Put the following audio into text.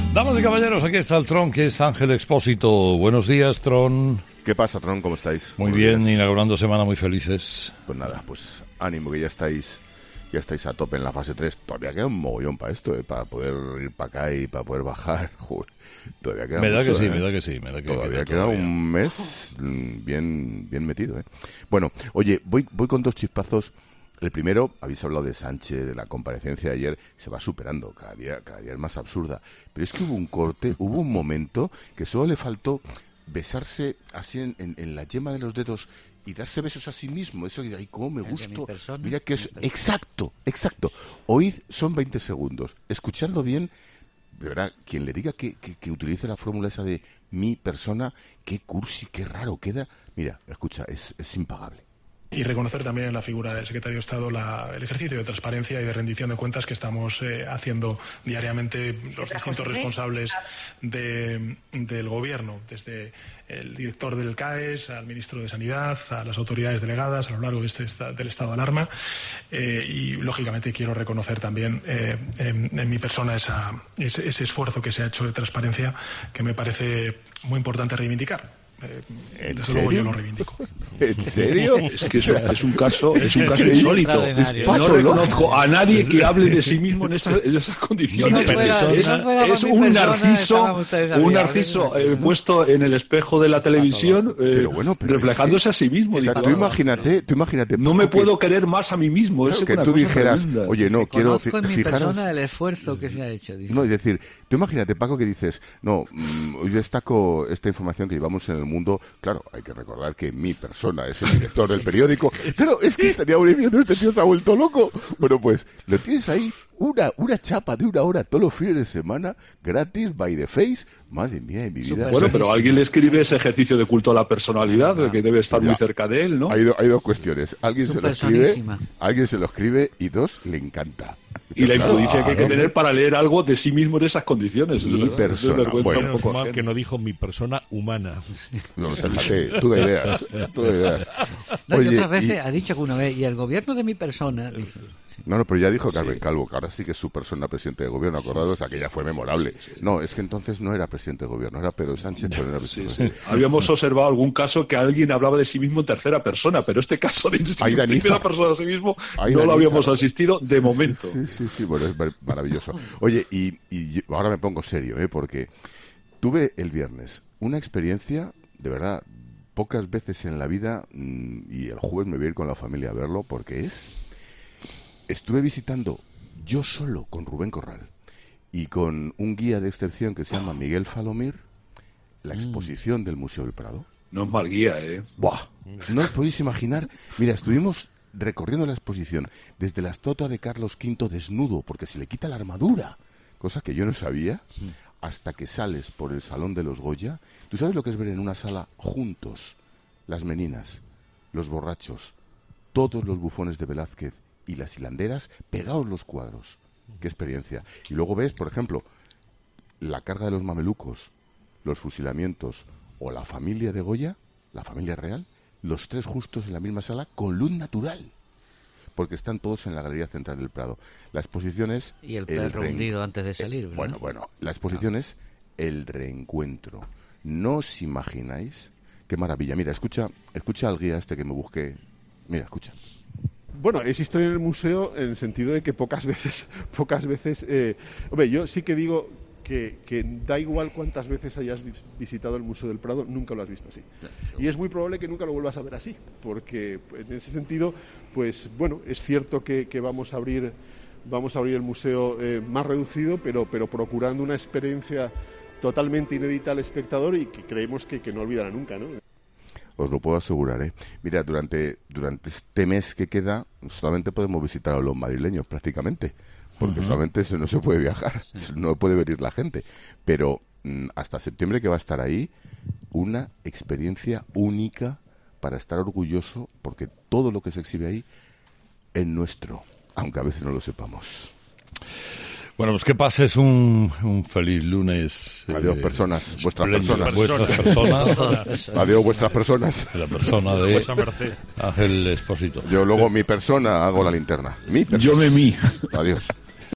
Damas y caballeros, aquí está el Tron, que es Ángel Expósito. Buenos días, Tron. ¿Qué pasa, Tron? ¿Cómo estáis? Muy bien, inaugurando semana, muy felices. Pues nada, pues ánimo, que ya estáis a tope en la fase 3. Todavía queda un mogollón para esto, para poder ir para acá y para poder bajar. Joder, todavía queda me da mucho, que sí, me da que sí. Todavía queda un mes bien metido, ¿eh? Bueno, oye, voy con dos chispazos. El primero, habéis hablado de Sánchez, de la comparecencia de ayer, se va superando, cada día es más absurda. Pero es que hubo un corte, hubo un momento que solo le faltó besarse así en la yema de los dedos y darse besos a sí mismo. Eso que, ay, cómo me gustó. Mira que es exacto. Oíd, son 20 segundos. Escuchadlo bien, de verdad, quien le diga que utilice la fórmula esa de mi persona, qué cursi, qué raro queda. Mira, escucha, es impagable. Y reconocer también en la figura del secretario de Estado el ejercicio de transparencia y de rendición de cuentas que estamos haciendo diariamente los distintos responsables del Gobierno, desde el director del CAES, al ministro de Sanidad, a las autoridades delegadas a lo largo del estado de alarma. Y, lógicamente, quiero reconocer también en mi persona ese esfuerzo que se ha hecho de transparencia que me parece muy importante reivindicar. Desde luego yo lo reivindico. ¿En serio? Es que es un caso insólito. No reconozco a nadie que hable de sí mismo en esas condiciones. Es un narciso puesto en el espejo de la televisión, pero reflejándose a sí mismo. Tú imagínate. No me puedo querer más a mí mismo. Claro, que tú dijeras, tremenda. Oye, no, quiero en mi persona el esfuerzo que se ha hecho. Dice. No, es decir, tú imagínate, Paco, que dices, no, hoy destaco esta información que llevamos en el mundo. Claro, hay que recordar que mi persona es el director del periódico. Pero es que estaría diciendo, este tío se ha vuelto loco. Bueno, pues lo tienes ahí, una chapa de 1 hora todos los fines de semana, gratis, by the face. Madre mía de mi vida. Bueno, pero alguien le escribe ese ejercicio de culto a la personalidad, que debe estar muy cerca de él, ¿no? Hay dos cuestiones. Alguien se lo escribe y dos, le encanta. Y la imprudencia que hay que tener para leer algo de sí mismo en esas condiciones. Mi persona. Bueno, es mal que no dijo mi persona humana. No, fíjate, tú de ideas. No, oye, y otras veces ha dicho que una vez, y el gobierno de mi persona... Dice, sí. No, pero ya dijo Carmen Calvo, que ahora sí que es su persona presidente de gobierno, acordados, aquella fue memorable. Sí. No, es que entonces no era presidente de gobierno, era Pedro Sánchez, pero no era presidente de gobierno. Habíamos observado algún caso que alguien hablaba de sí mismo en tercera persona, pero este caso de en primera persona de sí mismo no lo habíamos asistido de momento. Sí, bueno, es maravilloso. Oye, y ahora me pongo serio, porque tuve el viernes una experiencia, de verdad, pocas veces en la vida, y el jueves me voy a ir con la familia a verlo, porque estuve visitando yo solo con Rubén Corral y con un guía de excepción que se llama Miguel Falomir, la exposición del Museo del Prado. No es mal guía, ¿eh? ¡Buah! No os podéis imaginar. Mira, estuvimos recorriendo la exposición desde la estatua de Carlos V desnudo, porque se le quita la armadura, cosa que yo no sabía, hasta que sales por el Salón de los Goya. ¿Tú sabes lo que es ver en una sala juntos las meninas, los borrachos, todos los bufones de Velázquez y las hilanderas pegados los cuadros? ¡Qué experiencia! Y luego ves, por ejemplo, la carga de los mamelucos, los fusilamientos o la familia de Goya, la familia real, los tres justos en la misma sala con luz natural, porque están todos en la Galería Central del Prado. La exposición es... Y el perro hundido antes de salir, ¿verdad? Bueno, la exposición es el reencuentro. No os imagináis qué maravilla. Mira, escucha al guía este que me busqué. Mira, escucha. Bueno, es historia en el museo en el sentido de que pocas veces... hombre, yo sí que digo que da igual cuántas veces hayas visitado el Museo del Prado, nunca lo has visto así. Y es muy probable que nunca lo vuelvas a ver así, porque en ese sentido, pues bueno, es cierto que vamos a abrir el museo más reducido, pero procurando una experiencia totalmente inédita al espectador y que creemos que no olvidará nunca, ¿no? Os lo puedo asegurar, ¿eh? Mira, durante este mes que queda, solamente podemos visitar a los madrileños, prácticamente, porque solamente no se puede viajar, no puede venir la gente. Pero hasta septiembre, que va a estar ahí, una experiencia única para estar orgulloso, porque todo lo que se exhibe ahí es nuestro, aunque a veces no lo sepamos. Bueno, pues que pases un feliz lunes. Adiós, personas, vuestras personas. Adiós, vuestras personas. La persona de Ángel Expósito. Yo luego mi persona hago la linterna. Yo me mí. Adiós.